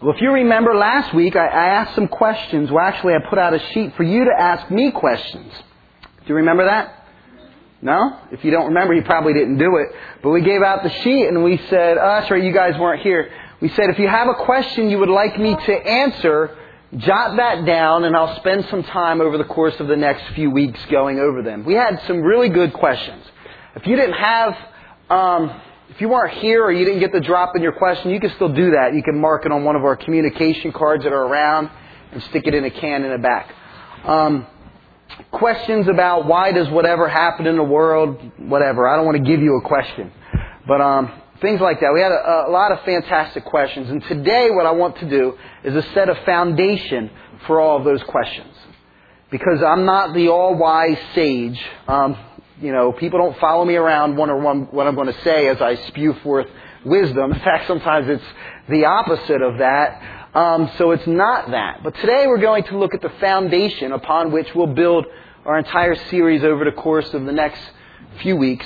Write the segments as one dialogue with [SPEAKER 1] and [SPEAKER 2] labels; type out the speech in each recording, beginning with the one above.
[SPEAKER 1] Well, if you remember last week, I asked some questions. Well, actually, I put out a sheet for you to ask me questions. Do you remember that? No? If you don't remember, you probably didn't do it. But we gave out the sheet and we said, that's right, you guys weren't here. We said, if you have a question you would like me to answer, jot that down and I'll spend some time over the course of the next few weeks going over them. We had some really good questions. If you didn't have, if you weren't here or you didn't get the drop in your question, you can still do that. You can mark it on one of our communication cards that are around and stick it in a can in the back. Questions about why does whatever happen in the world, whatever. I don't want to give you a question. But things like that. We had a lot of fantastic questions. And today what I want to do is a set of foundation for all of those questions. Because I'm not the all-wise sage. People don't follow me around wondering what I'm going to say as I spew forth wisdom. In fact, sometimes it's the opposite of that. So it's not that. But today we're going to look at the foundation upon which we'll build our entire series over the course of the next few weeks.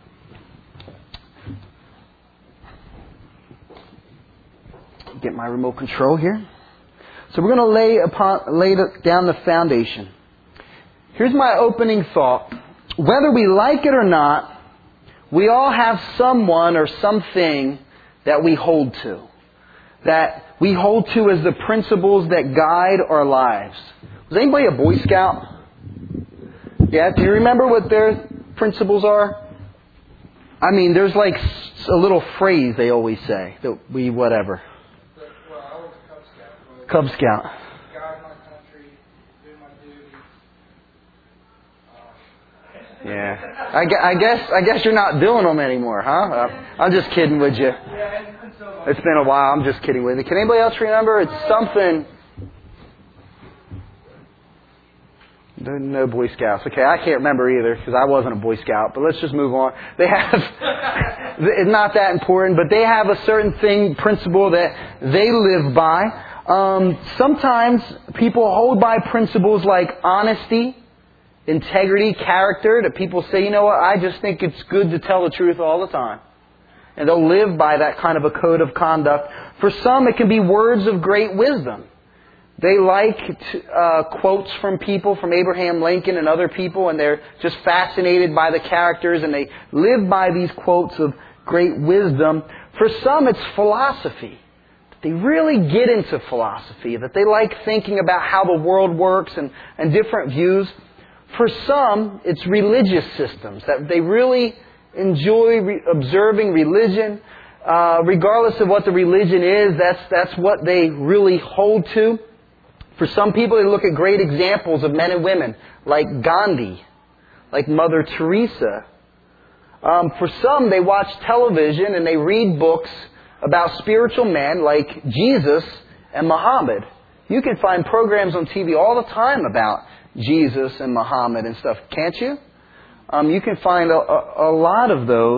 [SPEAKER 1] Get my remote control here. So we're going to lay down the foundation. Here's my opening thought. Whether we like it or not, we all have someone or something that we hold to. That we hold to as the principles that guide our lives. Was anybody a Boy Scout? Yeah, do you remember what their principles are? I mean, there's like a little phrase they always say that we whatever.
[SPEAKER 2] Well, I was a Cub Scout.
[SPEAKER 1] Cub Scout.
[SPEAKER 2] Guide my country, do my duty.
[SPEAKER 1] Yeah, I guess you're not doing them anymore, huh? I'm just kidding with you.
[SPEAKER 2] Yeah, and so
[SPEAKER 1] It's been a while. I'm just kidding with you. Can anybody else remember? It's something. No Boy Scouts. Okay, I can't remember either because I wasn't a Boy Scout. But let's just move on. They have. It's not that important, but they have a certain principle that they live by. Sometimes people hold by principles like honesty, integrity, character, that people say, you know what, I just think it's good to tell the truth all the time. And they'll live by that kind of a code of conduct. For some, it can be words of great wisdom. They like quotes from people, from Abraham Lincoln and other people, and they're just fascinated by the characters, and they live by these quotes of great wisdom. For some, it's philosophy. They really get into philosophy, that they like thinking about how the world works and different views. For some, it's religious systems, that they really enjoy observing religion. Regardless of what the religion is, that's what they really hold to. For some people, they look at great examples of men and women, like Gandhi, like Mother Teresa. For some, they watch television and they read books about spiritual men like Jesus and Muhammad. You can find programs on TV all the time about Jesus and Muhammad and stuff, can't you? You can find a lot of those.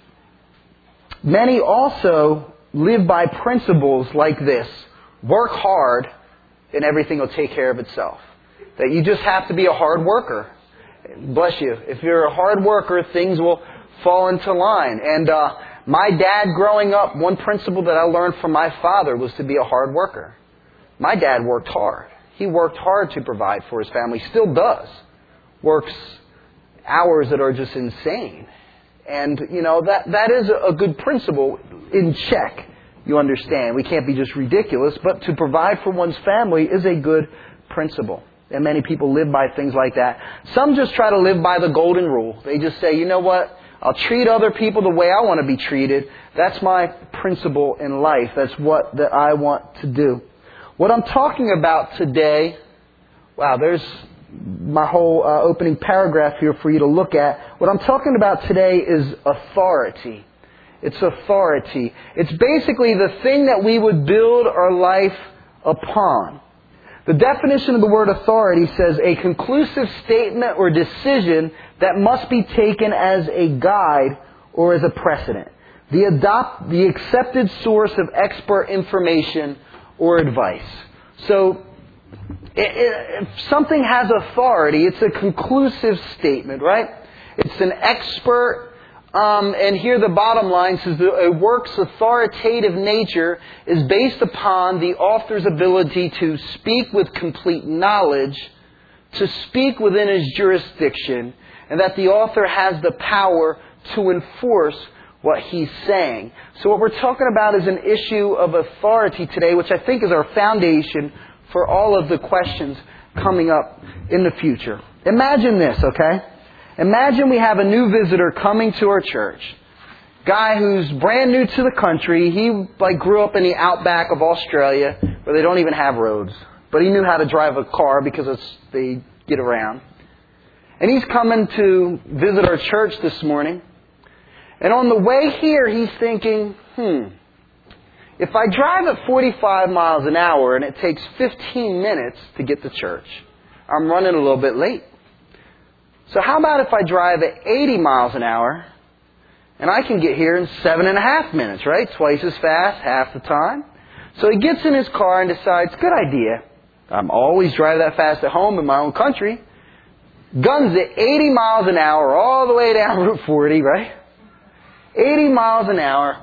[SPEAKER 1] Many also live by principles like this. Work hard and everything will take care of itself. That you just have to be a hard worker. Bless you. If you're a hard worker, things will fall into line. And my dad growing up, one principle that I learned from my father was to be a hard worker. My dad worked hard. He worked hard to provide for his family. Still does. Works hours that are just insane. And, that is a good principle in check. You understand. We can't be just ridiculous. But to provide for one's family is a good principle. And many people live by things like that. Some just try to live by the golden rule. They just say, you know what? I'll treat other people the way I want to be treated. That's my principle in life. That's what that I want to do. What I'm talking about today, there's my whole opening paragraph here for you to look at. What I'm talking about today is authority. It's authority. It's basically the thing that we would build our life upon. The definition of the word authority says a conclusive statement or decision that must be taken as a guide or as a precedent. The accepted source of expert information or advice. So, if something has authority, it's a conclusive statement, right? It's an expert and here the bottom line says that a work's authoritative nature is based upon the author's ability to speak with complete knowledge, to speak within his jurisdiction, and that the author has the power to enforce what he's saying. So what we're talking about is an issue of authority today, which I think is our foundation for all of the questions coming up in the future. Imagine this, okay? Imagine we have a new visitor coming to our church. Guy who's brand new to the country. He grew up in the outback of Australia where they don't even have roads. But he knew how to drive a car because they get around. And he's coming to visit our church this morning. And on the way here, he's thinking, if I drive at 45 miles an hour and it takes 15 minutes to get to church, I'm running a little bit late. So how about if I drive at 80 miles an hour and I can get here in 7.5 minutes, right? Twice as fast, half the time. So he gets in his car and decides, good idea. I'm always drive that fast at home in my own country. Guns it 80 miles an hour all the way down Route 40, right? 80 miles an hour.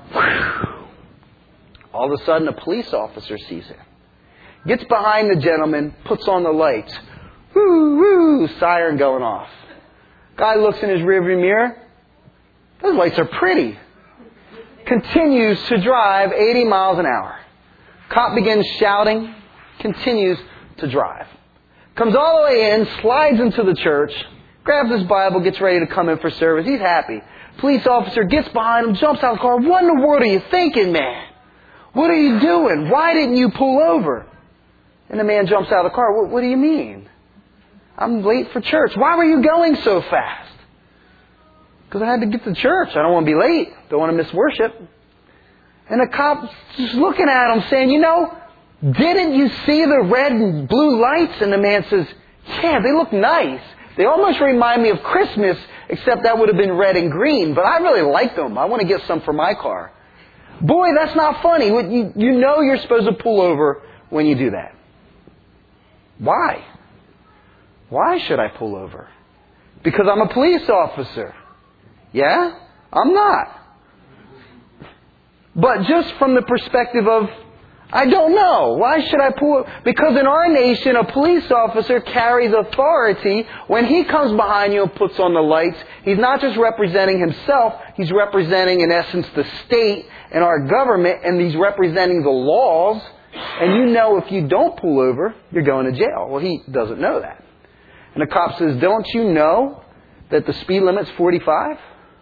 [SPEAKER 1] All of a sudden a police officer sees him. Gets behind the gentleman, puts on the lights. Woo, woo, siren going off. Guy looks in his rearview mirror. Those lights are pretty. Continues to drive 80 miles an hour. Cop begins shouting. Continues to drive. Comes all the way in, slides into the church, grabs his Bible, gets ready to come in for service. He's happy. Police officer gets behind him, jumps out of the car. What in the world are you thinking, man? What are you doing? Why didn't you pull over? And the man jumps out of the car. What do you mean? I'm late for church. Why were you going so fast? Because I had to get to church. I don't want to be late. Don't want to miss worship. And the cop's just looking at him saying, didn't you see the red and blue lights? And the man says, yeah, they look nice. They almost remind me of Christmas, except that would have been red and green. But I really like them. I want to get some for my car. Boy, that's not funny. You know you're supposed to pull over when you do that. Why? Why should I pull over? Because I'm a police officer. Yeah? I'm not. But just from the perspective of, I don't know. Why should I pull over? Because in our nation, a police officer carries authority. When he comes behind you and puts on the lights, he's not just representing himself, he's representing, in essence, the state and our government, and he's representing the laws. And if you don't pull over, you're going to jail. Well, he doesn't know that. And the cop says, don't you know that the speed limit's 45?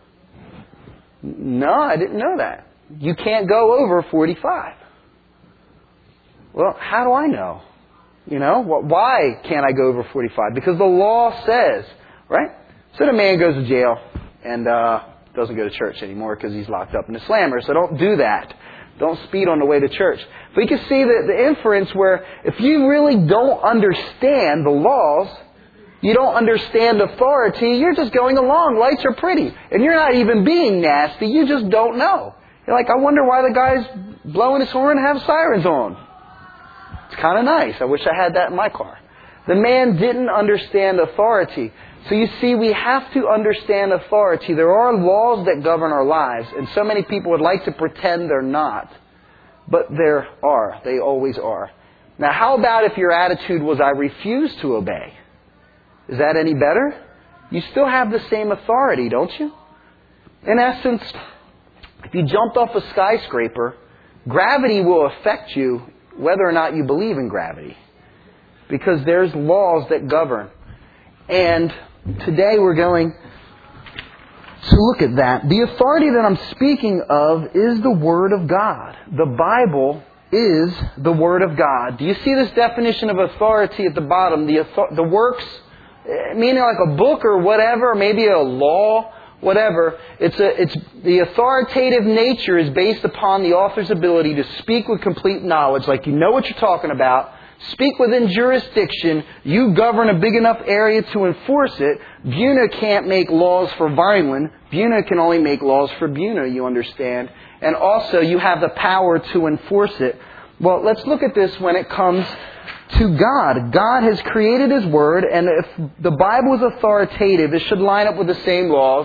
[SPEAKER 1] No, I didn't know that. You can't go over 45. Well, how do I know? Why can't I go over 45? Because the law says, right? So the man goes to jail and doesn't go to church anymore because he's locked up in a slammer. So don't do that. Don't speed on the way to church. But you can see the inference where if you really don't understand the laws, you don't understand authority, you're just going along. Lights are pretty. And you're not even being nasty. You just don't know. You're like, I wonder why the guy's blowing his horn and have sirens on. It's kind of nice. I wish I had that in my car. The man didn't understand authority. So you see, we have to understand authority. There are laws that govern our lives. And so many people would like to pretend they're not. But there are. They always are. Now, how about if your attitude was, I refuse to obey? Is that any better? You still have the same authority, don't you? In essence, if you jumped off a skyscraper, gravity will affect you whether or not you believe in gravity. Because there's laws that govern. And today we're going to look at that. The authority that I'm speaking of is the Word of God. The Bible is the Word of God. Do you see this definition of authority at the bottom? The works, meaning like a book or whatever, maybe a law, whatever. It's the authoritative nature is based upon the author's ability to speak with complete knowledge, like you know what you're talking about. Speak within jurisdiction. You govern a big enough area to enforce it. Buna can't make laws for Vineland. Buna can only make laws for Buna, you understand. And also you have the power to enforce it. Well, let's look at this when it comes to God. God has created His Word, and if the Bible is authoritative, it should line up with the same laws.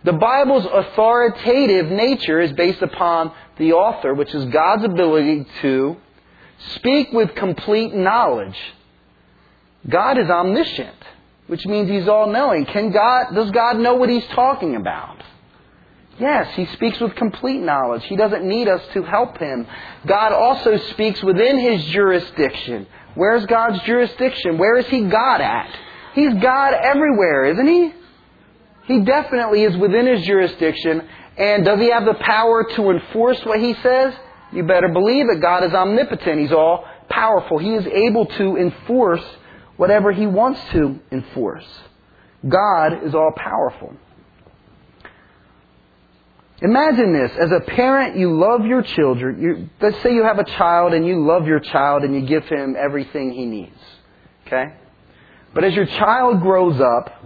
[SPEAKER 1] The Bible's authoritative nature is based upon the author, which is God's ability to speak with complete knowledge. God is omniscient, which means He's all-knowing. Does God know what He's talking about? Yes, He speaks with complete knowledge. He doesn't need us to help Him. God also speaks within His jurisdiction. Where's God's jurisdiction? Where is He God at? He's God everywhere, isn't He? He definitely is within His jurisdiction. And does He have the power to enforce what He says? You better believe it. God is omnipotent. He's all powerful. He is able to enforce whatever He wants to enforce. God is all powerful. Imagine this. As a parent, you love your children. Let's say you have a child and you love your child and you give him everything he needs. Okay? But as your child grows up,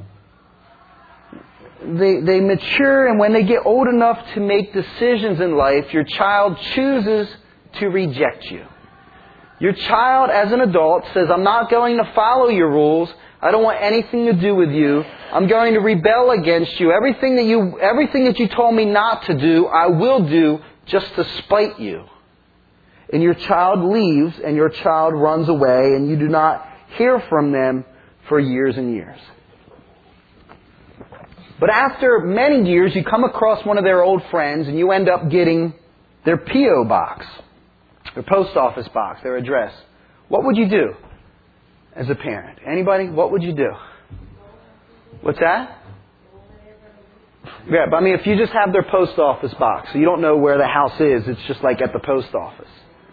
[SPEAKER 1] they mature, and when they get old enough to make decisions in life, your child chooses to reject you. Your child, as an adult, says, I'm not going to follow your rules. I don't want anything to do with you. I'm going to rebel against you. Everything that you told me not to do, I will do just to spite you. And your child leaves, and your child runs away, and you do not hear from them for years and years. But after many years, you come across one of their old friends, and you end up getting their P.O. box, their post office box, their address. What would you do as a parent? Anybody? What would you do? What's that? Yeah, but I mean, if you just have their post office box, so you don't know where the house is, it's just like at the post office.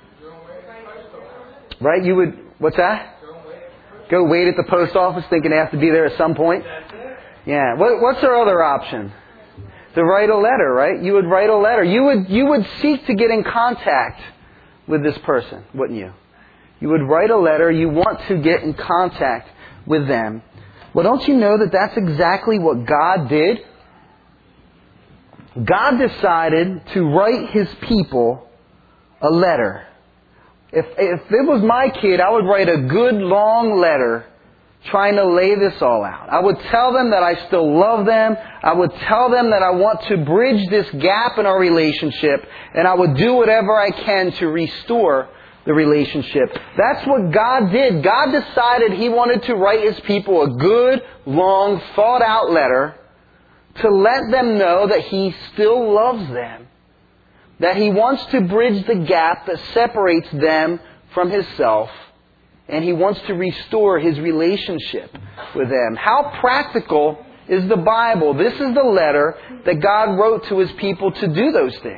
[SPEAKER 1] Right? You would, what's that? Go wait at the post office thinking they have to be there at some point? Yeah. What's their other option? To write a letter, right? You would write a letter. You would seek to get in contact with this person, wouldn't you? You would write a letter. You want to get in contact with them. Well, don't you know that that's exactly what God did? God decided to write His people a letter. If it was my kid, I would write a good long letter trying to lay this all out. I would tell them that I still love them. I would tell them that I want to bridge this gap in our relationship, and I would do whatever I can to restore the relationship. That's what God did. God decided He wanted to write His people a good, long, thought-out letter to let them know that He still loves them. That He wants to bridge the gap that separates them from Himself. And He wants to restore His relationship with them. How practical is the Bible? This is the letter that God wrote to His people to do those things.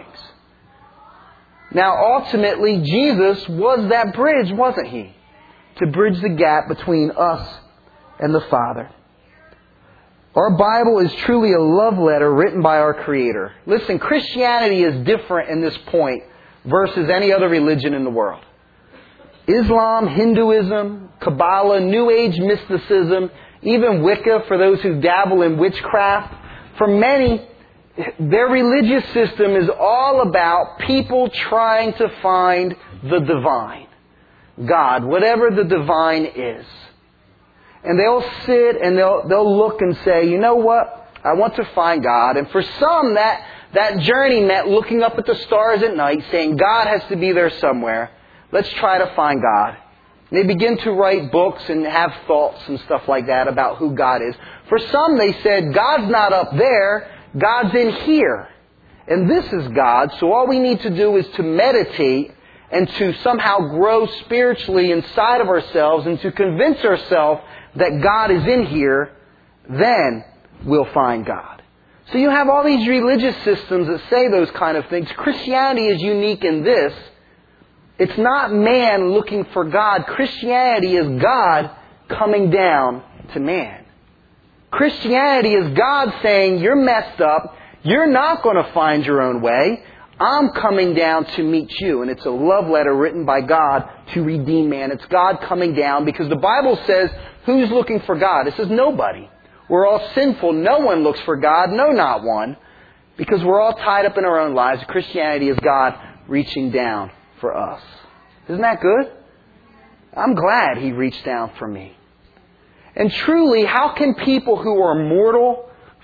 [SPEAKER 1] Now, ultimately, Jesus was that bridge, wasn't He? To bridge the gap between us and the Father. Our Bible is truly a love letter written by our Creator. Listen, Christianity is different in this point versus any other religion in the world. Islam, Hinduism, Kabbalah, New Age mysticism, even Wicca for those who dabble in witchcraft. For many, their religious system is all about people trying to find the divine. God, whatever the divine is. And they'll sit and they'll look and say, you know what? I want to find God. And for some, that journey meant looking up at the stars at night, saying God has to be there somewhere. Let's try to find God. And they begin to write books and have thoughts and stuff like that about who God is. For some, they said, God's not up there. God's in here. And this is God. So all we need to do is to meditate and to somehow grow spiritually inside of ourselves and to convince ourselves that God is in here. Then we'll find God. So you have all these religious systems that say those kind of things. Christianity is unique in this. It's not man looking for God. Christianity is God coming down to man. Christianity is God saying, you're messed up. You're not going to find your own way. I'm coming down to meet you. And it's a love letter written by God to redeem man. It's God coming down because the Bible says, who's looking for God? It says nobody. We're all sinful. No one looks for God. No, not one. Because we're all tied up in our own lives. Christianity is God reaching down for us. Isn't that good? I'm glad He reached down for me. And truly, how can people who are mortal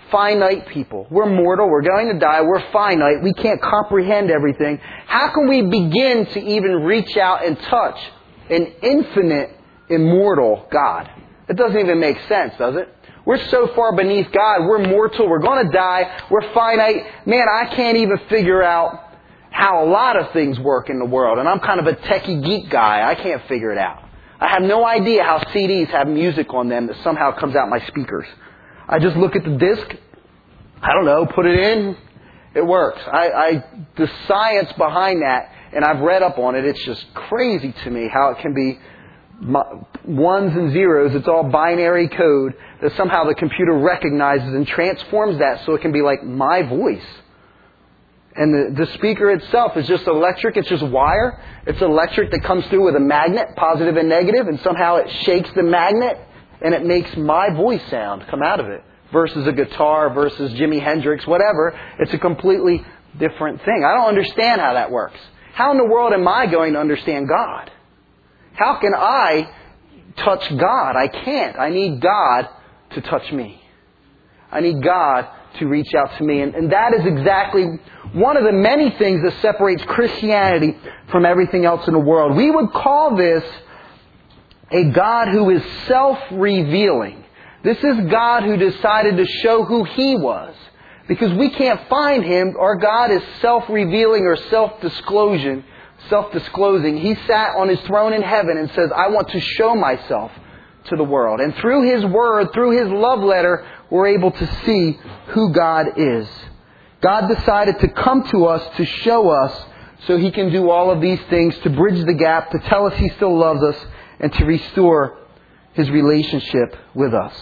[SPEAKER 1] finite people. We're mortal. We're going to die. We're finite. We can't comprehend everything. How can we begin to even reach out and touch an infinite, immortal God? It doesn't even make sense, does it? We're so far beneath God. We're mortal. We're going to die. We're finite. Man, I can't even figure out how a lot of things work in the world. And I'm kind of a techie geek guy. I can't figure it out. I have no idea how CDs have music on them that somehow comes out my speakers. I just look at the disc. I don't know, put it in. It works. The science behind that, and I've read up on it, it's just crazy to me how it can be ones and zeros. It's all binary code that somehow the computer recognizes and transforms that so it can be like my voice. And the speaker itself is just electric. It's just wire. It's electric that comes through with a magnet, positive and negative, and somehow it shakes the magnet and it makes my voice sound come out of it. Versus a guitar, versus Jimi Hendrix, whatever. It's a completely different thing. I don't understand how that works. How in the world am I going to understand God? How can I touch God? I can't. I need God to touch me. I need God to reach out to me. And that is exactly one of the many things that separates Christianity from everything else in the world. We would call this a God who is self-revealing. This is God who decided to show who He was. Because we can't find Him. Our God is self-revealing or self-disclosing. He sat on His throne in heaven and says, I want to show myself to the world. And through His Word, through His love letter, we're able to see who God is. God decided to come to us to show us so He can do all of these things, to bridge the gap, to tell us He still loves us, and to restore His relationship with us.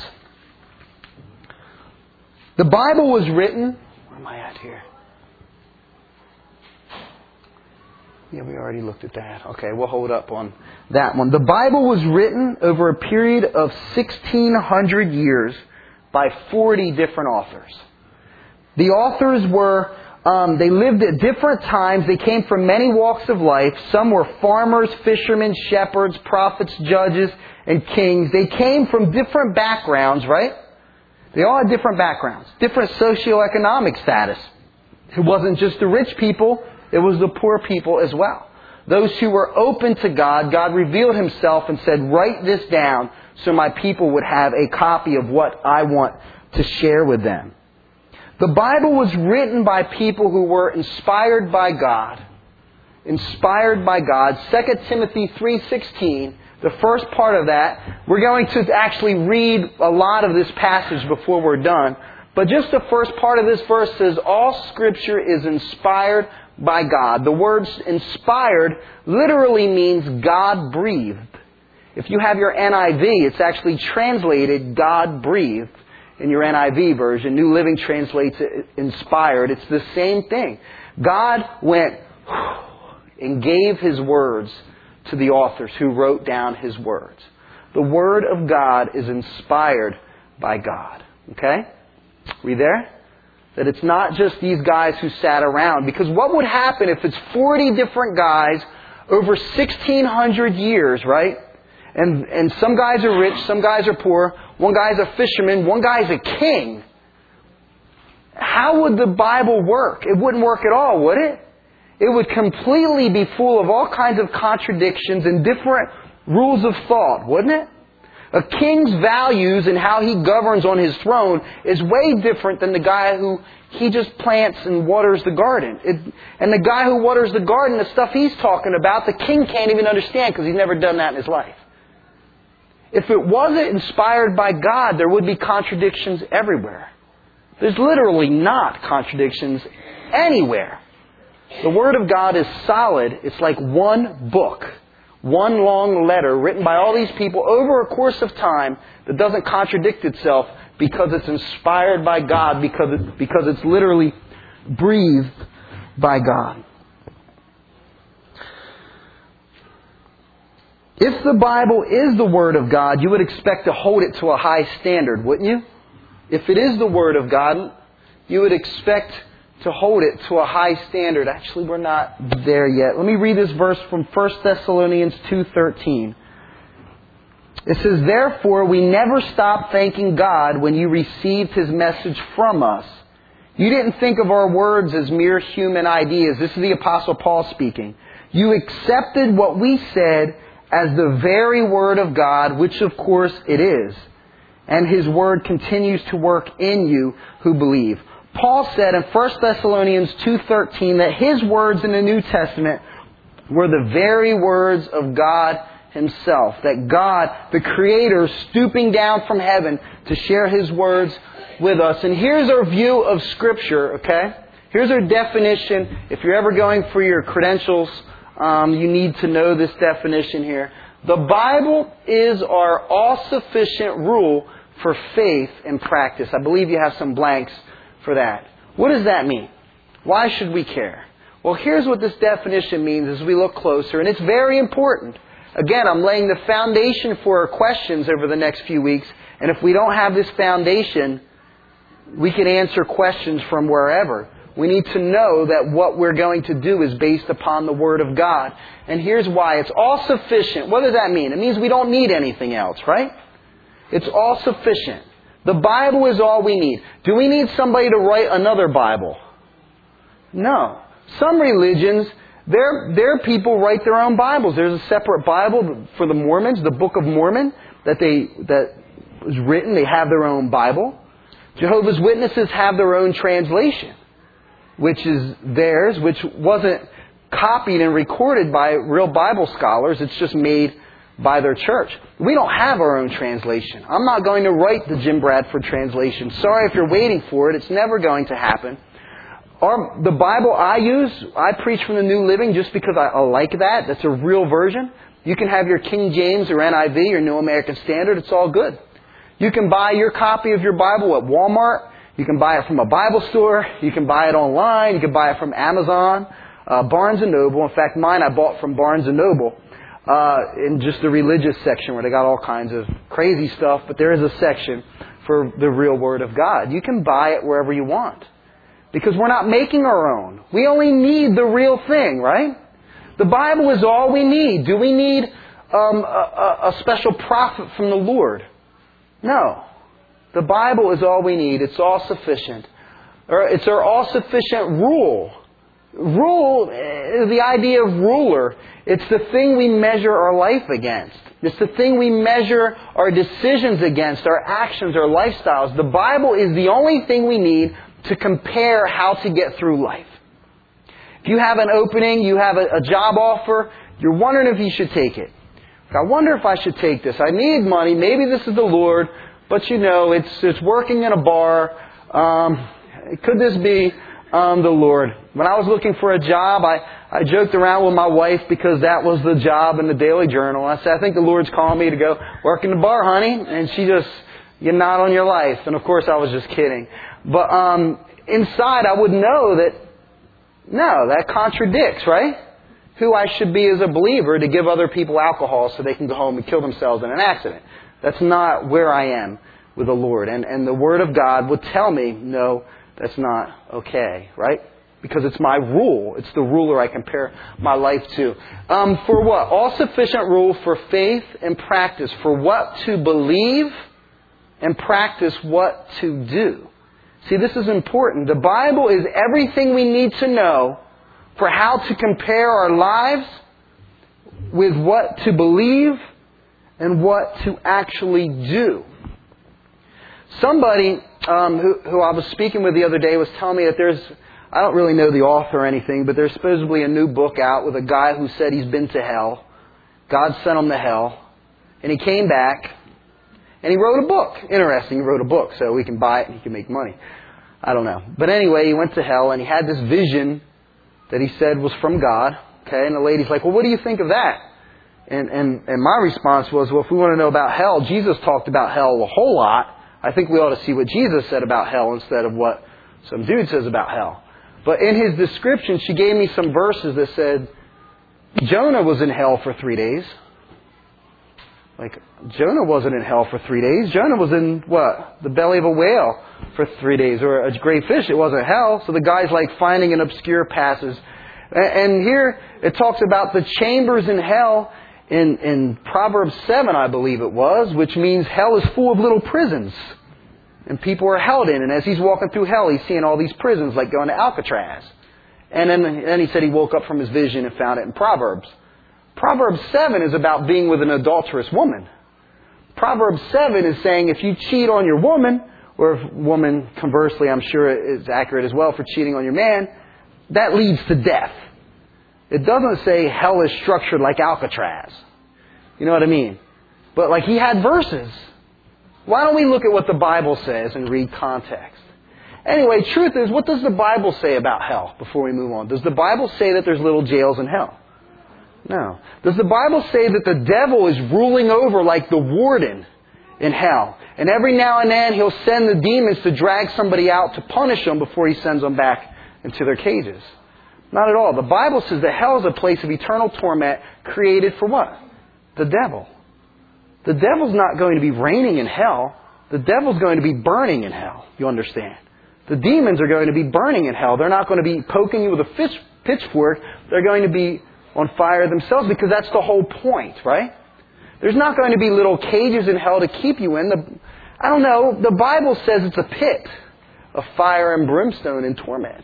[SPEAKER 1] The Bible was written... Where am I at here? Yeah, we already looked at that. Okay, we'll hold up on that one. The Bible was written over a period of 1,600 years by 40 different authors. The authors were... they lived at different times. They came from many walks of life. Some were farmers, fishermen, shepherds, prophets, judges, and kings. They came from different backgrounds, right? They all had different backgrounds, different socioeconomic status. It wasn't just the rich people, it was the poor people as well. Those who were open to God, God revealed Himself and said, write this down so my people would have a copy of what I want to share with them. The Bible was written by people who were inspired by God. Inspired by God. 2 Timothy 3:16, the first part of that. We're going to actually read a lot of this passage before we're done. But just the first part of this verse says, all Scripture is inspired by God. The word inspired literally means God breathed. If you have your NIV, it's actually translated God breathed. In your NIV version, New Living translates it inspired. It's the same thing. God went and gave His words to the authors who wrote down His words. The Word of God is inspired by God. Okay? Are we there? That it's not just these guys who sat around. Because what would happen if it's 40 different guys over 1,600 years, right? And some guys are rich, some guys are poor. One guy's a fisherman, one guy's a king. How would the Bible work? It wouldn't work at all, would it? It would completely be full of all kinds of contradictions and different rules of thought, wouldn't it? A king's values and how he governs on his throne is way different than the guy who he just plants and waters the garden. And the guy who waters the garden, the stuff he's talking about, the king can't even understand because he's never done that in his life. If it wasn't inspired by God, there would be contradictions everywhere. There's literally not contradictions anywhere. The Word of God is solid. It's like one book, one long letter written by all these people over a course of time that doesn't contradict itself because it's inspired by God, because it's literally breathed by God. If the Bible is the Word of God, you would expect to hold it to a high standard, wouldn't you? If it is the Word of God, you would expect to hold it to a high standard. Actually, we're not there yet. Let me read this verse from 1 Thessalonians 2:13. It says, therefore, we never stopped thanking God when you received His message from us. You didn't think of our words as mere human ideas. This is the Apostle Paul speaking. You accepted what we said as the very Word of God, which of course it is. And His Word continues to work in you who believe. Paul said in 1 Thessalonians 2:13 that his words in the New Testament were the very words of God Himself. That God, the Creator, stooping down from heaven to share His words with us. And here's our view of Scripture, okay? Here's our definition. If you're ever going for your credentials, you need to know this definition here. The Bible is our all-sufficient rule for faith and practice. I believe you have some blanks for that. What does that mean? Why should we care? Well, here's what this definition means as we look closer, and it's very important. Again, I'm laying the foundation for our questions over the next few weeks, and if we don't have this foundation, we can answer questions from wherever. We need to know that what we're going to do is based upon the Word of God. And here's why. It's all sufficient. What does that mean? It means we don't need anything else, right? It's all sufficient. The Bible is all we need. Do we need somebody to write another Bible? No. Some religions, their people write their own Bibles. There's a separate Bible for the Mormons, the Book of Mormon, that was written. They have their own Bible. Jehovah's Witnesses have their own translation, which is theirs, which wasn't copied and recorded by real Bible scholars. It's just made by their church. We don't have our own translation. I'm not going to write the Jim Bradford translation. Sorry if you're waiting for it. It's never going to happen. The Bible I use, I preach from the New Living just because I like that. That's a real version. You can have your King James or NIV or New American Standard. It's all good. You can buy your copy of your Bible at Walmart. You can buy it from a Bible store. You can buy it online. You can buy it from Amazon, Barnes & Noble. In fact, mine I bought from Barnes & Noble in just the religious section where they got all kinds of crazy stuff. But there is a section for the real Word of God. You can buy it wherever you want because we're not making our own. We only need the real thing, right? The Bible is all we need. Do we need a special prophet from the Lord? No. The Bible is all we need. It's all sufficient. It's our all-sufficient rule. Rule is the idea of ruler. It's the thing we measure our life against. It's the thing we measure our decisions against, our actions, our lifestyles. The Bible is the only thing we need to compare how to get through life. If you have an opening, you have a job offer, you're wondering if you should take it. I wonder if I should take this. I need money. Maybe this is the Lord. But it's working in a bar. Could this be the Lord? When I was looking for a job, I joked around with my wife because that was the job in the Daily Journal. I said, I think the Lord's calling me to go work in the bar, honey. And she just, you're not on your life. And of course I was just kidding. But inside I would know that, no, that contradicts, right? Who I should be as a believer to give other people alcohol so they can go home and kill themselves in an accident. That's not where I am with the Lord. And the Word of God would tell me, no, that's not okay, right? Because it's my rule. It's the ruler I compare my life to. For what? All sufficient rule for faith and practice. For what to believe and practice what to do. See, this is important. The Bible is everything we need to know for how to compare our lives with what to believe and what to actually do. Somebody who I was speaking with the other day was telling me that I don't really know the author or anything, but there's supposedly a new book out with a guy who said he's been to hell. God sent him to hell. And he came back and he wrote a book. Interesting, he wrote a book so we can buy it and he can make money. I don't know. But anyway, he went to hell and he had this vision that he said was from God. Okay, and the lady's like, well, what do you think of that? And my response was, well, if we want to know about hell, Jesus talked about hell a whole lot. I think we ought to see what Jesus said about hell instead of what some dude says about hell. But in his description, she gave me some verses that said, Jonah was in hell for 3 days. Like, Jonah wasn't in hell for 3 days. Jonah was in, what? The belly of a whale for 3 days. Or a great fish. It wasn't hell. So the guy's like finding an obscure passage. And here it talks about the chambers in hell. in Proverbs 7, I believe it was, which means hell is full of little prisons. And people are held in. And as he's walking through hell, he's seeing all these prisons, like going to Alcatraz. And then he said he woke up from his vision and found it in Proverbs. Proverbs 7 is about being with an adulterous woman. Proverbs 7 is saying if you cheat on your woman, or if woman, conversely, I'm sure is accurate as well for cheating on your man, that leads to death. It doesn't say hell is structured like Alcatraz. You know what I mean? But like he had verses. Why don't we look at what the Bible says and read context? Anyway, truth is, what does the Bible say about hell before we move on? Does the Bible say that there's little jails in hell? No. Does the Bible say that the devil is ruling over like the warden in hell? And every now and then he'll send the demons to drag somebody out to punish them before he sends them back into their cages. Not at all. The Bible says that hell is a place of eternal torment created for what? The devil. The devil's not going to be reigning in hell. The devil's going to be burning in hell. You understand? The demons are going to be burning in hell. They're not going to be poking you with a pitchfork. They're going to be on fire themselves because that's the whole point, right? There's not going to be little cages in hell to keep you in. I don't know. The Bible says it's a pit of fire and brimstone and torment.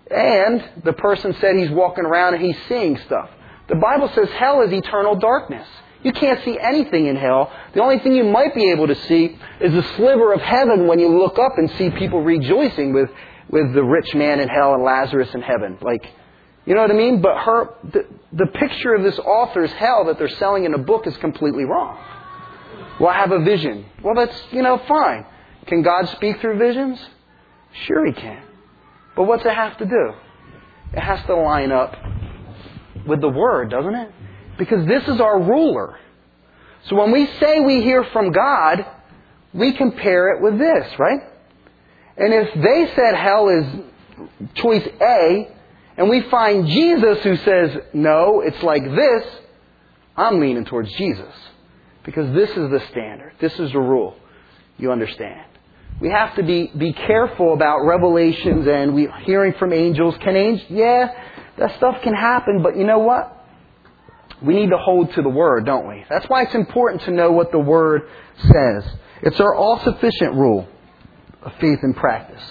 [SPEAKER 1] And the person said he's walking around and he's seeing stuff. The Bible says hell is eternal darkness. You can't see anything in hell. The only thing you might be able to see is a sliver of heaven when you look up and see people rejoicing with the rich man in hell and Lazarus in heaven. Like, you know what I mean? But the picture of this author's hell that they're selling in a book is completely wrong. Well, I have a vision. Well, that's, fine. Can God speak through visions? Sure He can. But what's it have to do? It has to line up with the Word, doesn't it? Because this is our ruler. So when we say we hear from God, we compare it with this, right? And if they said hell is choice A, and we find Jesus who says, no, it's like this, I'm leaning towards Jesus. Because this is the standard. This is the rule. You understand? We have to be careful about revelations and hearing from angels. Yeah, that stuff can happen, but you know what? We need to hold to the Word, don't we? That's why it's important to know what the Word says. It's our all-sufficient rule of faith and practice.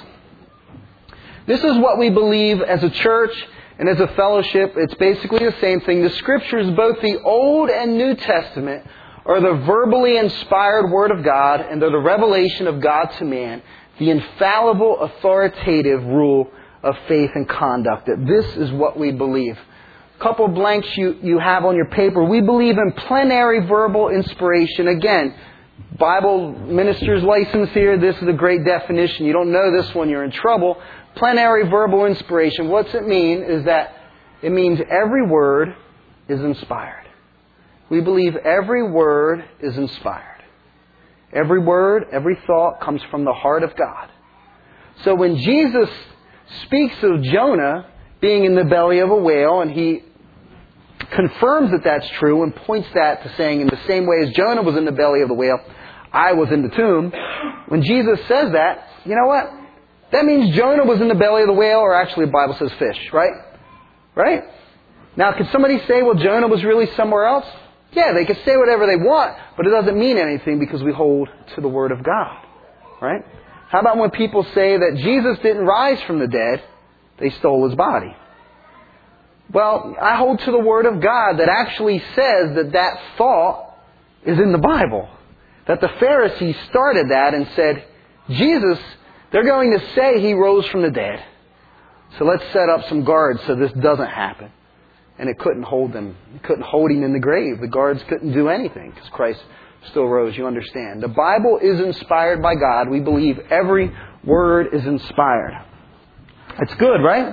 [SPEAKER 1] This is what we believe as a church and as a fellowship. It's basically the same thing. The Scriptures, both the Old and New Testament, are the verbally inspired Word of God, and they're the revelation of God to man, the infallible, authoritative rule of faith and conduct. That this is what we believe. A couple of blanks you have on your paper. We believe in plenary verbal inspiration. Again, Bible minister's license here. This is a great definition. You don't know this one, you're in trouble. Plenary verbal inspiration. What's it mean? Is that it means every word is inspired. We believe every word is inspired. Every word, every thought comes from the heart of God. So when Jesus speaks of Jonah being in the belly of a whale, and He confirms that that's true and points that to saying in the same way as Jonah was in the belly of the whale, I was in the tomb. When Jesus says that, you know what? That means Jonah was in the belly of the whale, or actually the Bible says fish, right? Right? Now, could somebody say, well, Jonah was really somewhere else? Yeah, they could say whatever they want, but it doesn't mean anything because we hold to the Word of God. Right? How about when people say that Jesus didn't rise from the dead, they stole His body? Well, I hold to the Word of God that actually says that thought is in the Bible. That the Pharisees started that and said, Jesus, they're going to say He rose from the dead. So let's set up some guards so this doesn't happen. And it couldn't hold them. It couldn't hold Him in the grave. The guards couldn't do anything because Christ still rose. You understand. The Bible is inspired by God. We believe every word is inspired. That's good, right?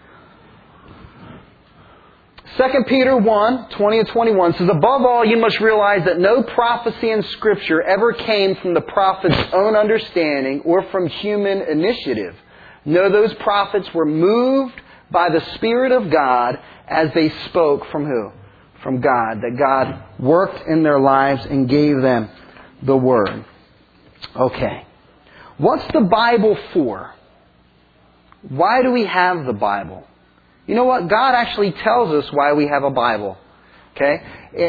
[SPEAKER 1] 2 Peter 1, 20 and 21 says, above all, you must realize that no prophecy in Scripture ever came from the prophet's own understanding or from human initiative. No, those prophets were moved by the Spirit of God as they spoke from who? From God. That God worked in their lives and gave them the Word. Okay. What's the Bible for? Why do we have the Bible? You know what? God actually tells us why we have a Bible. Okay?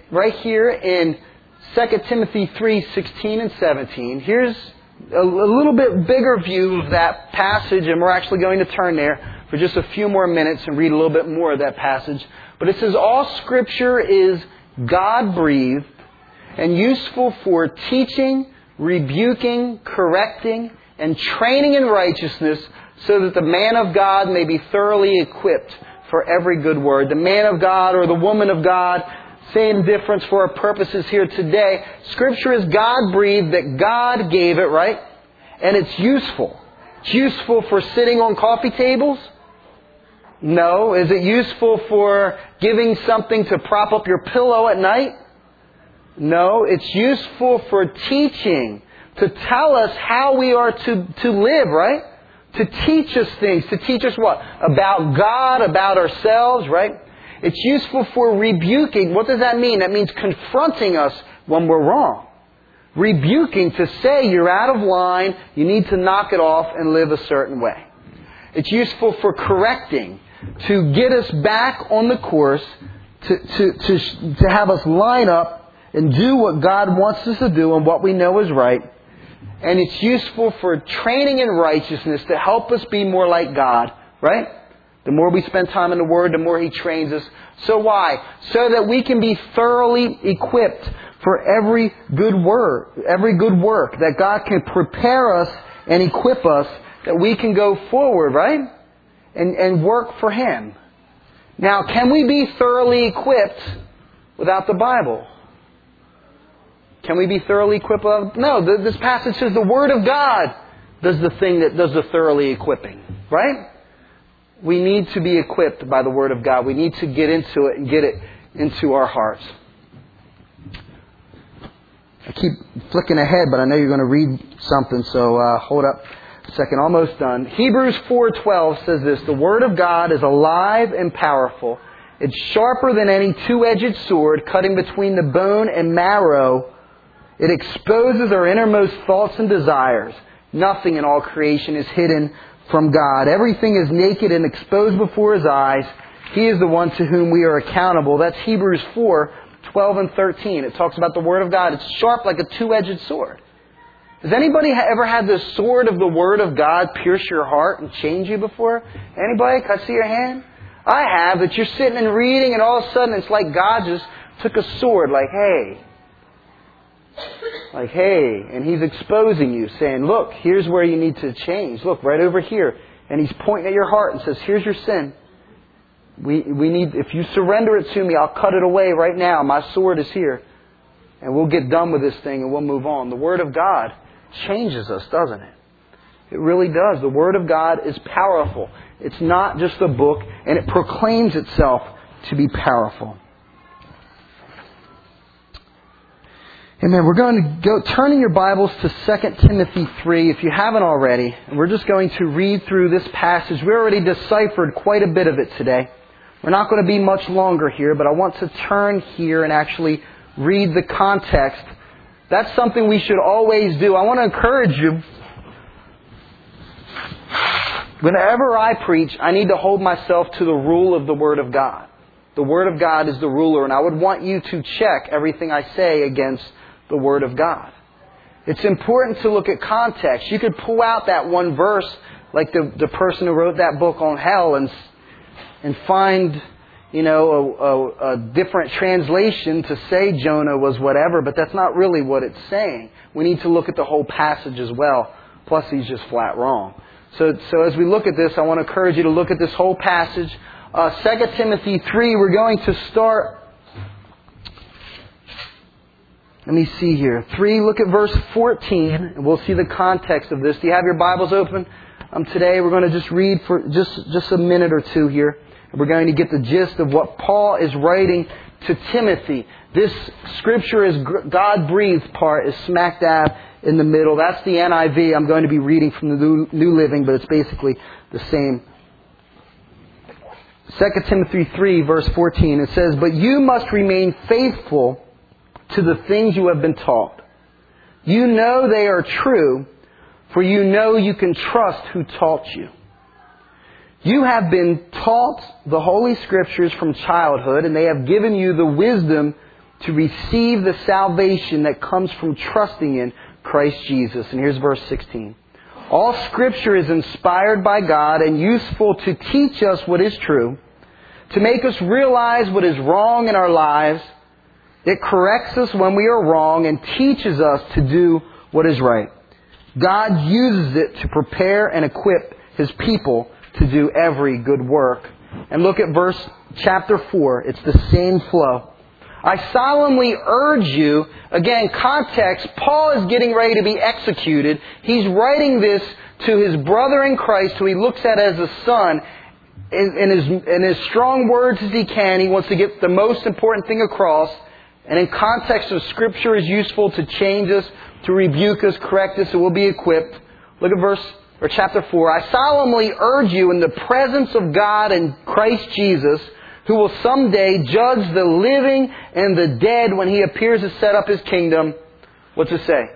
[SPEAKER 1] right here in 2 Timothy 3:16 and 17. Here's a little bit bigger view of that passage, and we're actually going to turn there for just a few more minutes and read a little bit more of that passage. But it says, all Scripture is God-breathed and useful for teaching, rebuking, correcting, and training in righteousness, so that the man of God may be thoroughly equipped for every good word. The man of God or the woman of God, same difference for our purposes here today. Scripture is God-breathed, that God gave it, right? And it's useful. It's useful for sitting on coffee tables? No. Is it useful for giving something to prop up your pillow at night? No. It's useful for teaching, to tell us how we are to live, right? To teach us things. To teach us what? About God, about ourselves, right? It's useful for rebuking. What does that mean? That means confronting us when we're wrong. Rebuking, to say you're out of line, you need to knock it off and live a certain way. It's useful for correcting, to get us back on the course, to have us line up and do what God wants us to do and what we know is right. And it's useful for training in righteousness, to help us be more like God, right? The more we spend time in the Word, the more He trains us. So why? So that we can be thoroughly equipped for every good work, that God can prepare us and equip us, that we can go forward, right? And work for Him. Now, can we be thoroughly equipped without the Bible? Can we be thoroughly equipped? No, this passage says the Word of God does the thing that does the thoroughly equipping, right? We need to be equipped by the Word of God. We need to get into it and get it into our hearts. I keep flicking ahead, but I know you're going to read something, so hold up a second. Almost done. Hebrews 4:12 says this, the Word of God is alive and powerful. It's sharper than any two-edged sword, cutting between the bone and marrow. It exposes our innermost thoughts and desires. Nothing in all creation is hidden from God. Everything is naked and exposed before His eyes. He is the one to whom we are accountable. That's Hebrews 4:12 and 13. It talks about the Word of God. It's sharp like a two-edged sword. Has anybody ever had the sword of the Word of God pierce your heart and change you before? Anybody? Can I see your hand? I have. That you're sitting and reading, and all of a sudden it's like God just took a sword, like, hey, and He's exposing you, saying, look, here's where you need to change. Look, right over here. And He's pointing at your heart and says, here's your sin. We need, if you surrender it to me, I'll cut it away right now. My sword is here. And we'll get done with this thing and we'll move on. The Word of God changes us, doesn't it? It really does. The Word of God is powerful. It's not just a book, and it proclaims itself to be powerful. Amen. We're going to go turning your Bibles to 2 Timothy 3 if you haven't already. And we're just going to read through this passage. We already deciphered quite a bit of it today. We're not going to be much longer here, but I want to turn here and actually read the context. That's something we should always do. I want to encourage you. Whenever I preach, I need to hold myself to the rule of the Word of God. The Word of God is the ruler, and I would want you to check everything I say against the Word of God. It's important to look at context. You could pull out that one verse, like the person who wrote that book on hell, and find, a different translation to say Jonah was whatever, but that's not really what it's saying. We need to look at the whole passage as well. Plus, he's just flat wrong. So as we look at this, I want to encourage you to look at this whole passage. 2 Timothy 3, we're going to start. Let me see here. 3, look at verse 14, and we'll see the context of this. Do you have your Bibles open? Today we're going to just read for just a minute or two here. And we're going to get the gist of what Paul is writing to Timothy. This scripture is God-breathed part is smack dab in the middle. That's the NIV. I'm going to be reading from the New Living, but it's basically the same. 2 Timothy 3, verse 14, it says, "But you must remain faithful to the things you have been taught. You know they are true, for you know you can trust who taught you. You have been taught the Holy Scriptures from childhood, and they have given you the wisdom to receive the salvation that comes from trusting in Christ Jesus. And here's verse 16. All Scripture is inspired by God and useful to teach us what is true, to make us realize what is wrong in our lives. It corrects us when we are wrong and teaches us to do what is right. God uses it to prepare and equip His people to do every good work. And look at chapter 4. It's the same flow. I solemnly urge you, again, context, Paul is getting ready to be executed. He's writing this to his brother in Christ, who he looks at as a son. In as strong words as he can, he wants to get the most important thing across. And in context of Scripture is useful to change us, to rebuke us, correct us, so we'll be equipped. Look at chapter 4. I solemnly urge you in the presence of God and Christ Jesus, who will someday judge the living and the dead when He appears to set up His kingdom. What's it say?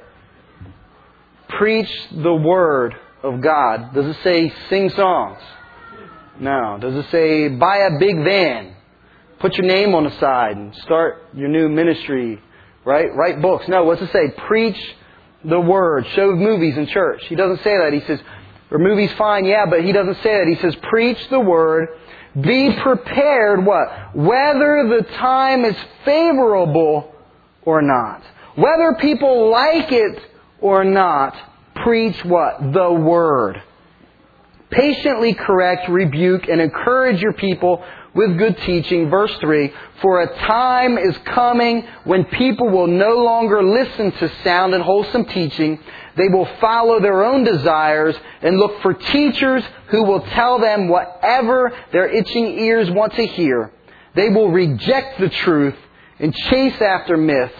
[SPEAKER 1] Preach the Word of God. Does it say sing songs? No. Does it say buy a big van? Put your name on the side and start your new ministry, right? Write books. No, what's it say? Preach the Word. Show movies in church. He doesn't say that. He says, or movies fine, yeah, but he doesn't say that. He says, preach the Word. Be prepared, what? Whether the time is favorable or not. Whether people like it or not, preach what? The Word. Patiently correct, rebuke, and encourage your people with good teaching. Verse 3, for a time is coming when people will no longer listen to sound and wholesome teaching. They will follow their own desires and look for teachers who will tell them whatever their itching ears want to hear. They will reject the truth and chase after myths.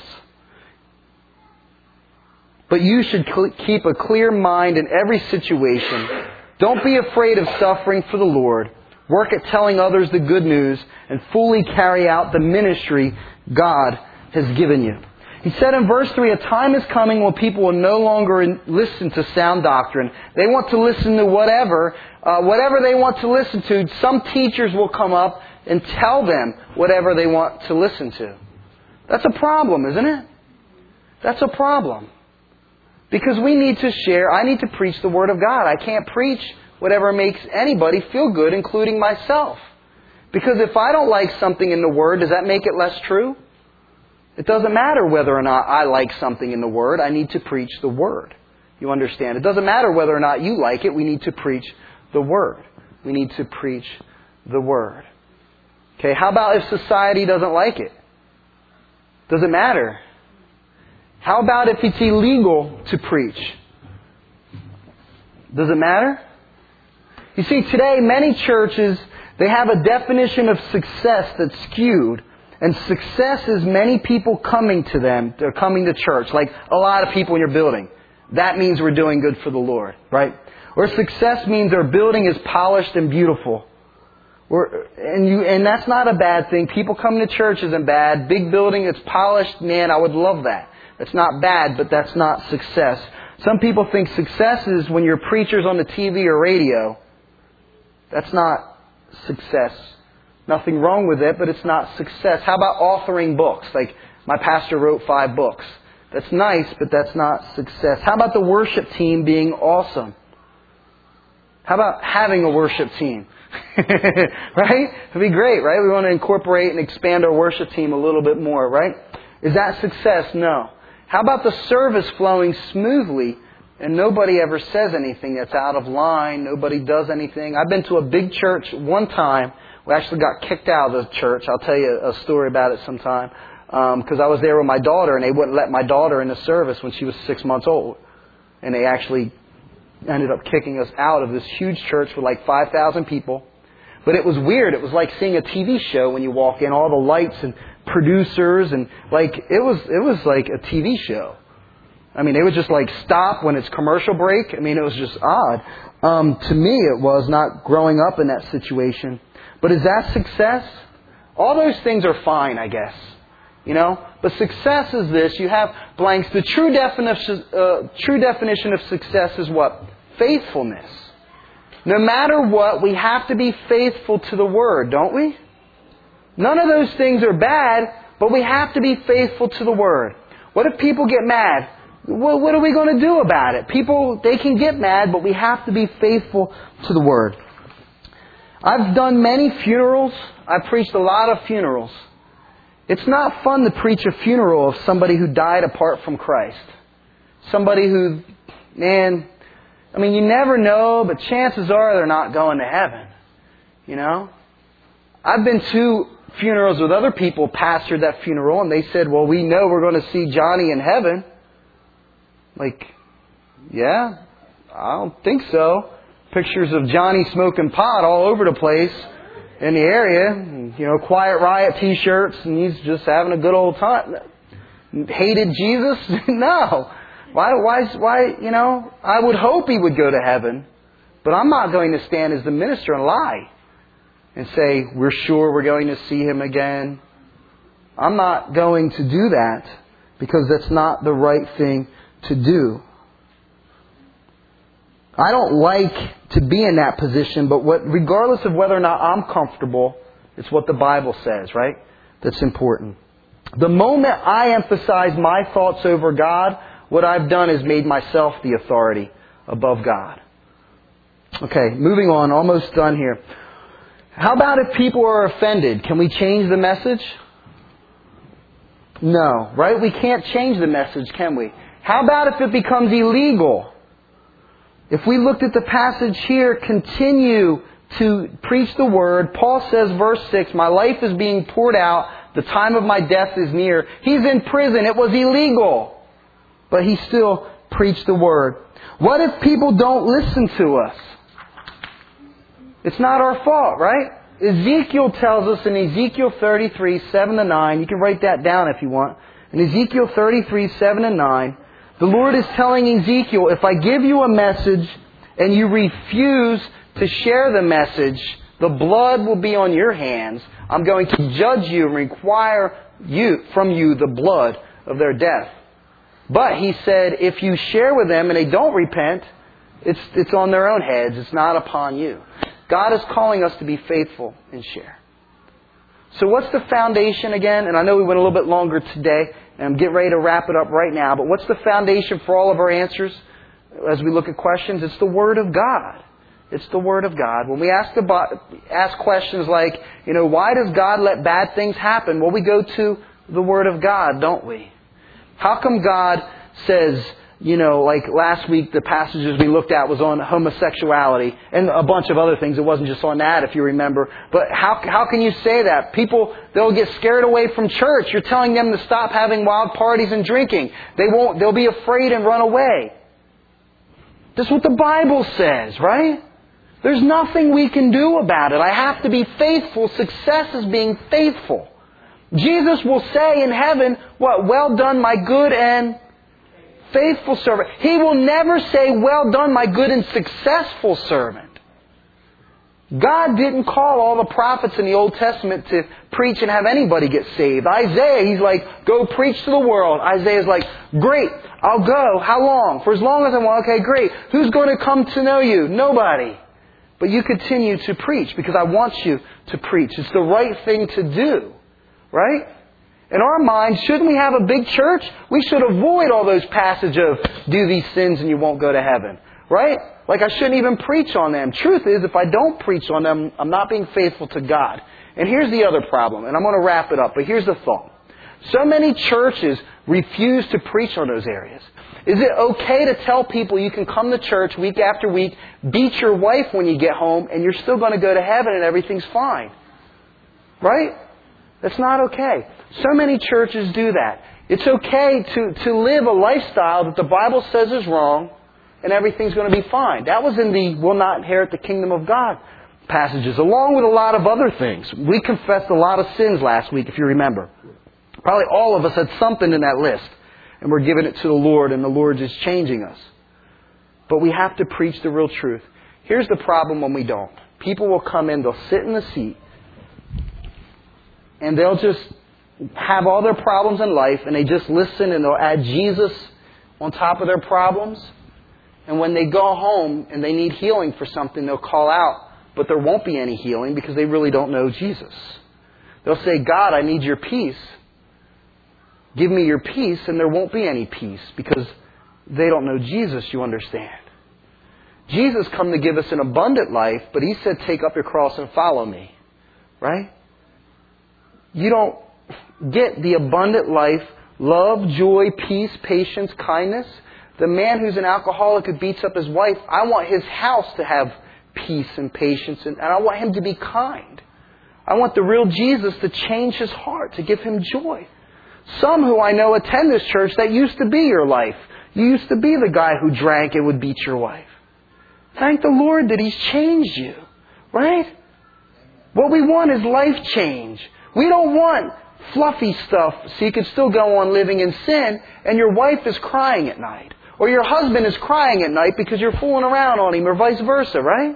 [SPEAKER 1] But you should keep a clear mind in every situation. Don't be afraid of suffering for the Lord. Work at telling others the good news and fully carry out the ministry God has given you. He said in verse 3, a time is coming when people will no longer listen to sound doctrine. They want to listen to whatever they want to listen to. Some teachers will come up and tell them whatever they want to listen to. That's a problem, isn't it? That's a problem. Because we need to share, I need to preach the Word of God. I can't preach whatever makes anybody feel good, including myself. Because if I don't like something in the Word, does that make it less true? It doesn't matter whether or not I like something in the Word. I need to preach the Word. You understand? It doesn't matter whether or not you like it. We need to preach the Word. We need to preach the Word. Okay, how about if society doesn't like it? Does it matter? How about if it's illegal to preach? Does it matter? You see, today many churches, they have a definition of success that's skewed. And success is many people coming to them. They're coming to church. Like a lot of people in your building. That means we're doing good for the Lord, right? Or success means our building is polished and beautiful. And that's not a bad thing. People coming to church isn't bad. Big building, it's polished. Man, I would love that. It's not bad, but that's not success. Some people think success is when you're preachers on the TV or radio. That's not success. Nothing wrong with it, but it's not success. How about authoring books? Like, my pastor wrote 5 books. That's nice, but that's not success. How about the worship team being awesome? How about having a worship team? Right? It'd be great, right? We want to incorporate and expand our worship team a little bit more, right? Is that success? No. How about the service flowing smoothly and nobody ever says anything that's out of line? Nobody does anything. I've been to a big church one time. We actually got kicked out of the church. I'll tell you a story about it sometime. Because I was there with my daughter and they wouldn't let my daughter in the service when she was 6 months old. And they actually ended up kicking us out of this huge church with like 5,000 people. But it was weird. It was like seeing a TV show when you walk in. All the lights and producers and like it was like a TV show. I mean, they would just like stop when it's commercial break. I mean, it was just odd. To me, it was not growing up in that situation. But is that success? All those things are fine, I guess. You know? But success is this. You have blanks. The true definition of success is what? Faithfulness. No matter what, we have to be faithful to the Word, don't we? None of those things are bad, But we have to be faithful to the Word. What if people get mad? Well, what are we going to do about it? People, they can get mad, but we have to be faithful to the Word. I've done many funerals. I've preached a lot of funerals. It's not fun to preach a funeral of somebody who died apart from Christ. Somebody who, man, I mean, you never know, but chances are they're not going to heaven. You know? I've been to funerals with other people, pastored that funeral, and they said, well, we know we're going to see Johnny in heaven. Like, yeah, I don't think so. Pictures of Johnny smoking pot all over the place in the area. You know, Quiet Riot t-shirts, and he's just having a good old time. Hated Jesus? No. Why, you know, I would hope he would go to heaven, but I'm not going to stand as the minister and lie and say, we're sure we're going to see him again. I'm not going to do that because that's not the right thing to do. I don't like to be in that position, but regardless of whether or not I'm comfortable, it's what the Bible says, right? That's important. The moment I emphasize my thoughts over God, what I've done is made myself the authority above God. Okay, moving on, almost done here. How about if people are offended? Can we change the message? No, right? We can't change the message, can we? How about if it becomes illegal? If we looked at the passage here, continue to preach the Word. Paul says, verse 6, my life is being poured out. The time of my death is near. He's in prison. It was illegal. But he still preached the Word. What if people don't listen to us? It's not our fault, right? Ezekiel tells us in Ezekiel 33, 7-9, you can write that down if you want. In Ezekiel 33, 7-9, the Lord is telling Ezekiel, if I give you a message and you refuse to share the message, the blood will be on your hands. I'm going to judge you and require from you the blood of their death. But he said, if you share with them and they don't repent, it's on their own heads. It's not upon you. God is calling us to be faithful and share. So what's the foundation again? And I know we went a little bit longer today, and I'm getting ready to wrap it up right now. But what's the foundation for all of our answers as we look at questions? It's the Word of God. It's the Word of God. When we ask questions like, you know, why does God let bad things happen? Well, we go to the Word of God, don't we? How come God says, you know, like last week the passages we looked at was on homosexuality and a bunch of other things. It wasn't just on that, if you remember. But how can you say that? People, they'll get scared away from church. You're telling them to stop having wild parties and drinking. They'll be afraid and run away. That's what the Bible says, right? There's nothing we can do about it. I have to be faithful. Success is being faithful. Jesus will say in heaven, what? Well done, my good and faithful servant. He will never say, well done, my good and successful servant. God didn't call all the prophets in the Old Testament to preach and have anybody get saved. Isaiah, he's like, go preach to the world. Isaiah's like, great, I'll go. How long? For as long as I want. Okay, great. Who's going to come to know you? Nobody. But you continue to preach because I want you to preach. It's the right thing to do. Right? In our minds, shouldn't we have a big church? We should avoid all those passages of do these sins and you won't go to heaven. Right? Like I shouldn't even preach on them. Truth is, if I don't preach on them, I'm not being faithful to God. And here's the other problem, and I'm going to wrap it up, but here's the thought. So many churches refuse to preach on those areas. Is it okay to tell people you can come to church week after week, beat your wife when you get home, and you're still going to go to heaven and everything's fine? Right? That's not okay. So many churches do that. It's okay to live a lifestyle that the Bible says is wrong and everything's going to be fine. That was in the will not inherit the kingdom of God passages, along with a lot of other things. We confessed a lot of sins last week, if you remember. Probably all of us had something in that list. And we're giving it to the Lord, and the Lord is changing us. But we have to preach the real truth. Here's the problem when we don't. People will come in, they'll sit in the seat, and they'll just have all their problems in life, and they just listen, and they'll add Jesus on top of their problems. And when they go home and they need healing for something, they'll call out, but there won't be any healing because they really don't know Jesus. They'll say, God, I need your peace. give me your peace, and there won't be any peace because they don't know Jesus, you understand. Jesus come to give us an abundant life, but He said, take up your cross and follow me. Right? You don't get the abundant life, love, joy, peace, patience, kindness. The man who's an alcoholic who beats up his wife, I want his house to have peace and patience, and I want him to be kind. I want the real Jesus to change his heart, to give him joy. Some who I know attend this church, that used to be your life. You used to be the guy who drank and would beat your wife. Thank the Lord that He's changed you. Right? What we want is life change. We don't want fluffy stuff so you can still go on living in sin and your wife is crying at night. Or your husband is crying at night because you're fooling around on him, or vice versa, right?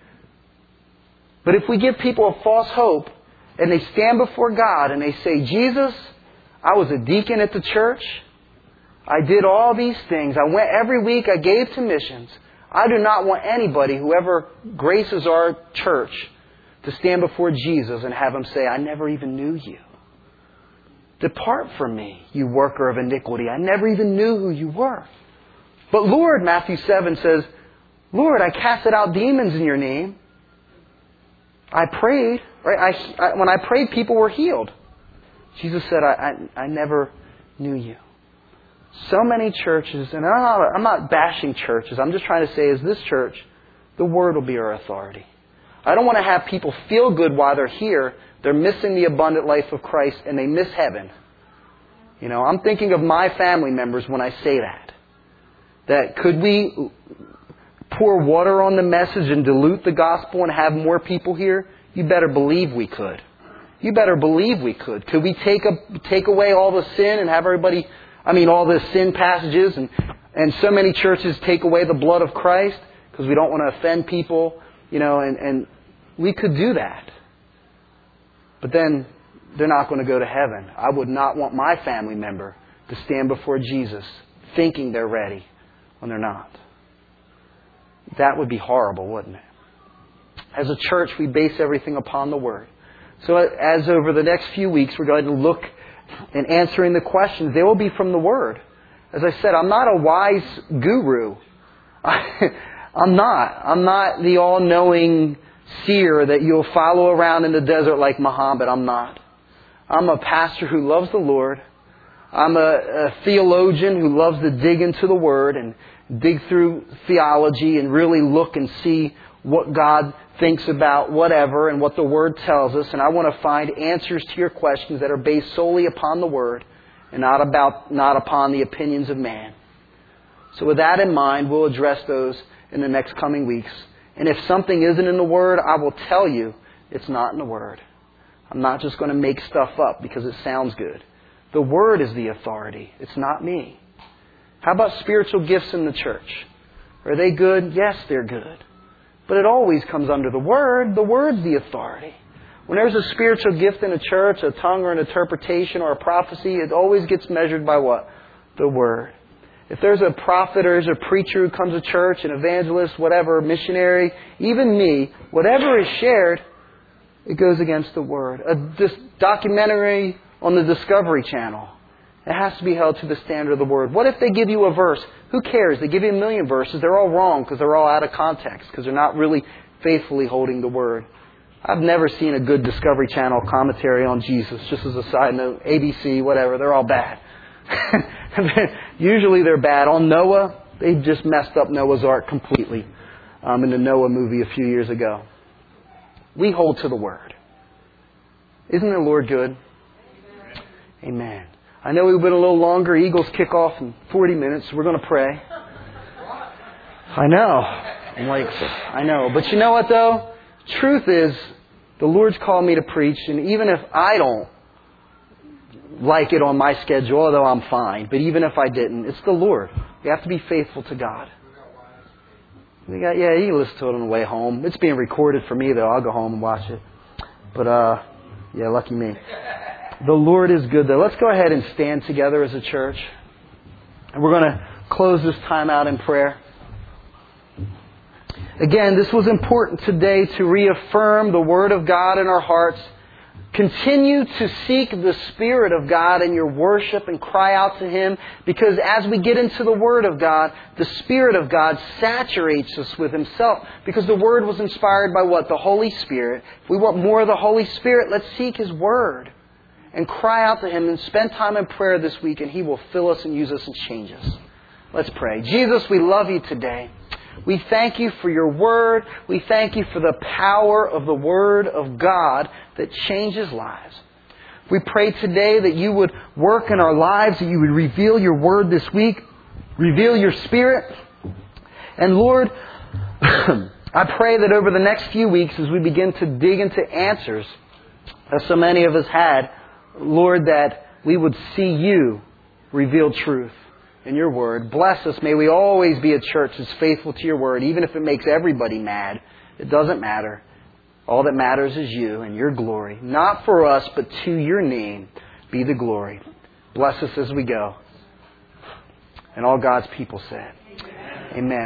[SPEAKER 1] But if we give people a false hope and they stand before God and they say, Jesus, I was a deacon at the church. I did all these things. I went every week. I gave to missions. I do not want anybody, whoever graces our church, to stand before Jesus and have Him say, I never even knew you. Depart from me, you worker of iniquity. I never even knew who you were. But Lord, Matthew 7 says, Lord, I casted out demons in your name. I prayed. Right? When I prayed, people were healed. Jesus said, I never knew you. So many churches, and I'm not bashing churches. I'm just trying to say, as this church, the Word will be our authority. I don't want to have people feel good while they're here. They're missing the abundant life of Christ and they miss heaven. You know, I'm thinking of my family members when I say that. That could we pour water on the message and dilute the gospel and have more people here? You better believe we could. You better believe we could. Could we take away all the sin and have everybody, all the sin passages and so many churches take away the blood of Christ because we don't want to offend people, and we could do that. But then they're not going to go to heaven. I would not want my family member to stand before Jesus thinking they're ready when they're not. That would be horrible, wouldn't it? As a church, we base everything upon the Word. So as over the next few weeks, we're going to look and answering the questions. They will be from the Word. As I said, I'm not a wise guru. I'm not the all-knowing seer that you'll follow around in the desert like Muhammad. I'm not. I'm a pastor who loves the Lord. I'm a theologian who loves to dig into the Word and dig through theology and really look and see what God thinks about whatever and what the Word tells us. And I want to find answers to your questions that are based solely upon the Word and not upon the opinions of man. So with that in mind, we'll address those in the next coming weeks. And if something isn't in the Word, I will tell you it's not in the Word. I'm not just going to make stuff up because it sounds good. The Word is the authority. It's not me. How about spiritual gifts in the church? Are they good? Yes, they're good. But it always comes under the Word. The Word's the authority. When there's a spiritual gift in a church, a tongue or an interpretation or a prophecy, it always gets measured by what? The Word. If there's a prophet or there's a preacher who comes to church, an evangelist, whatever, missionary, even me, whatever is shared, it goes against the Word. This documentary on the Discovery Channel, it has to be held to the standard of the Word. What if they give you a verse? Who cares? They give you 1,000,000 verses. They're all wrong because they're all out of context because they're not really faithfully holding the Word. I've never seen a good Discovery Channel commentary on Jesus. Just as a side note, ABC, whatever, they're all bad. Usually they're bad. On Noah, they just messed up Noah's Ark completely in the Noah movie a few years ago. We hold to the Word. Isn't the Lord good? Amen. I know we've been a little longer. Eagles kick off in 40 minutes. So we're going to pray. I know. I know. But you know what, though? Truth is, the Lord's called me to preach, and even if I don't like it on my schedule, although I'm fine, but even if I didn't, it's the Lord. We have to be faithful to God. You can listen to it on the way home. It's being recorded for me, though. I'll go home and watch it. But, lucky me. The Lord is good, though. Let's go ahead and stand together as a church. And we're going to close this time out in prayer. Again, this was important today to reaffirm the Word of God in our hearts. Continue to seek the Spirit of God in your worship and cry out to Him, because as we get into the Word of God, the Spirit of God saturates us with Himself. Because the Word was inspired by what? The Holy Spirit. If we want more of the Holy Spirit, let's seek His Word and cry out to Him and spend time in prayer this week, and He will fill us and use us and change us. Let's pray. Jesus, we love You today. We thank You for Your Word. We thank You for the power of the Word of God that changes lives. We pray today that You would work in our lives, that You would reveal Your Word this week, reveal Your Spirit. And Lord, I pray that over the next few weeks, as we begin to dig into answers, as so many of us had, Lord, that we would see You reveal truth in Your Word. Bless us. May we always be a church that's faithful to Your Word, even if it makes everybody mad. It doesn't matter. All that matters is You and Your glory. Not for us, but to Your name be the glory. Bless us as we go. And all God's people said, Amen.